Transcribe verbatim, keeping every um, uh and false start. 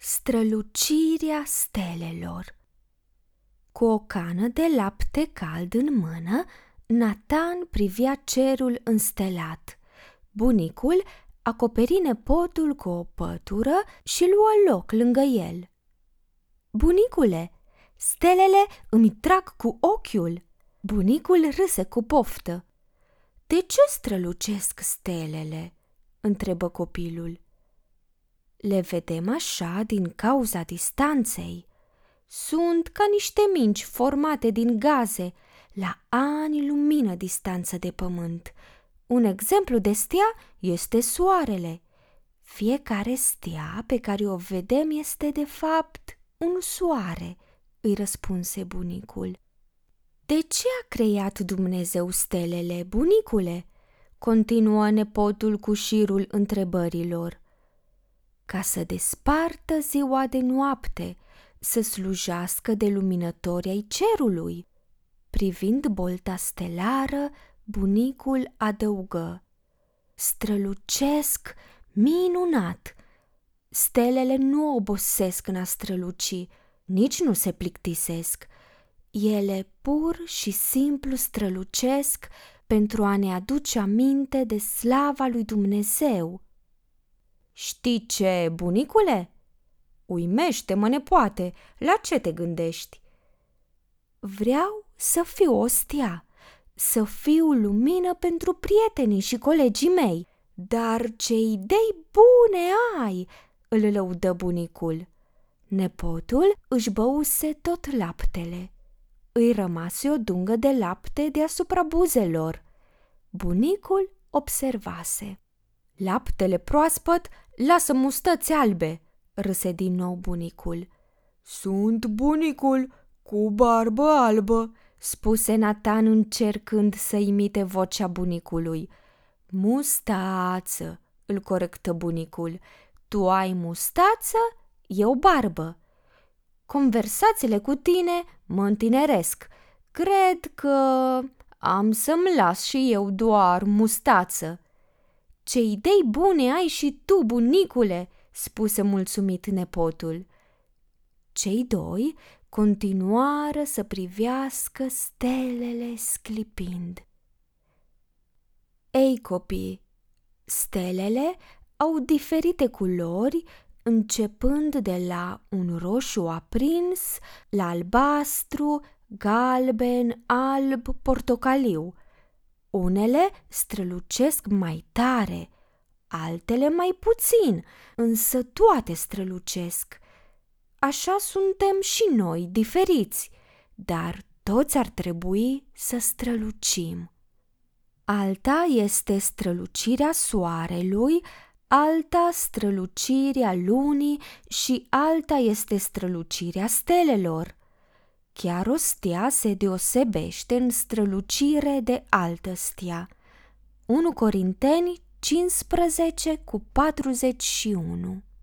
Strălucirea stelelor. Cu o cană de lapte cald în mână, Nathan privea cerul înstelat. Bunicul acoperi nepotul cu o pătură și luă loc lângă el. "Bunicule, stelele îmi trag cu ochiul." Bunicul râse cu poftă. "De ce strălucesc stelele?" întrebă copilul. "Le vedem așa din cauza distanței. Sunt ca niște mingi formate din gaze, la ani lumină distanță de pământ. Un exemplu de stea este soarele. Fiecare stea pe care o vedem este de fapt un soare," îi răspunse bunicul. "De ce a creat Dumnezeu stelele, bunicule?" continuă nepotul cu șirul întrebărilor. "Ca să despartă ziua de noapte, să slujească de luminători ai cerului." Privind bolta stelară, bunicul adăugă: "Strălucesc minunat. Stelele nu obosesc în a străluci, nici nu se plictisesc. Ele pur și simplu strălucesc pentru a ne aduce aminte de slava lui Dumnezeu." "Știi ce, bunicule? Uimește-mă, nepoate, la ce te gândești?" "Vreau să fiu o stea, să fiu lumină pentru prietenii și colegii mei." "Dar ce idei bune ai!" îl lăudă bunicul. Nepotul își băuse tot laptele. Îi rămase o dungă de lapte deasupra buzelor. Bunicul observase. "Laptele proaspăt lasă mustăți albe," râse din nou bunicul. "Sunt bunicul cu barbă albă," spuse Nathan încercând să imite vocea bunicului. "Mustață," îl corectă bunicul. "Tu ai mustață, eu barbă. Conversațiile cu tine mă întineresc. Cred că am să-mi las și eu doar mustață." "Ce idei bune ai și tu, bunicule," spuse mulțumit nepotul. Cei doi continuară să privească stelele sclipind. Ei, copii, stelele au diferite culori, începând de la un roșu aprins, la albastru, galben, alb, portocaliu. Unele strălucesc mai tare, altele mai puțin, însă toate strălucesc. Așa suntem și noi, diferiți, dar toți ar trebui să strălucim. Alta este strălucirea soarelui, alta strălucirea lunii și alta este strălucirea stelelor. Chiar o stea se deosebește în strălucire de altă stea. unu Corinteni cincisprezece cu patruzeci și unu.